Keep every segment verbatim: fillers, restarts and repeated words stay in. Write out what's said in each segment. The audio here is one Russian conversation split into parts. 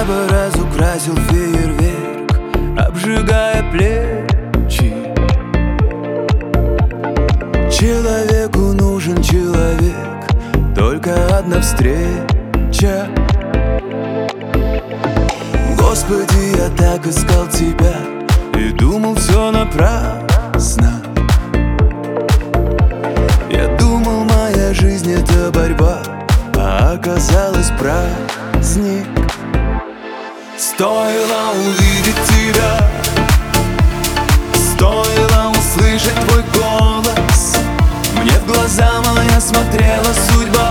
Небо разукрасил фейерверк, обжигая плечи. Человеку нужен человек, только одна встреча. Господи, я так искал тебя и думал, все напрасно. Я думал, моя жизнь — это борьба, а оказалось праздник. Стоило увидеть тебя, стоило услышать твой голос, мне в глаза моя смотрела судьба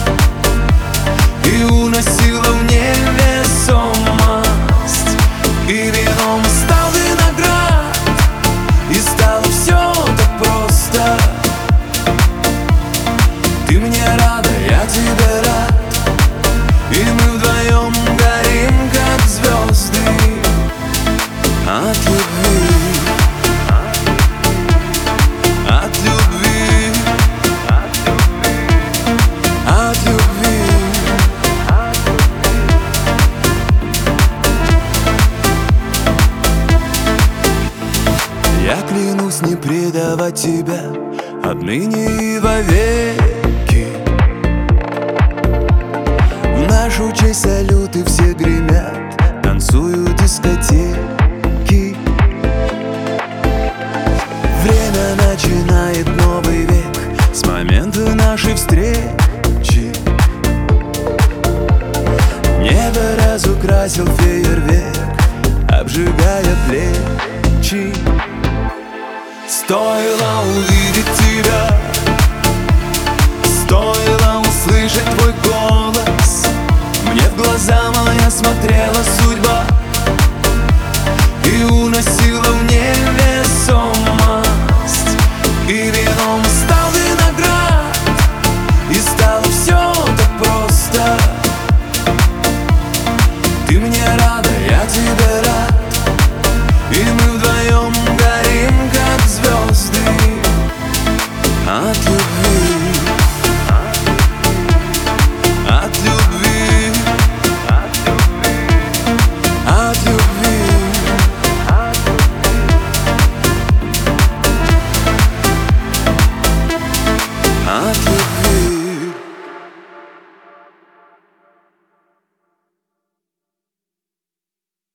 и уносила в невесомость. И вином стал виноград, и стало все так просто. Ты мне рада, я тебе рад, и мы вдвоем горим, как звезды от любви, от любви, от любви. Я клянусь не предавать тебя отныне и вовеки. В нашу честь салюты все гремят, танцуют дискотеки. Время начинает новый век с момента нашей встречи. Небо разукрасил фейерверк, обжигая плечи. Стоило увидеть тебя, стоило услышать твой голос, мне в глаза моя смотрела судьба и уносила в невесомость. И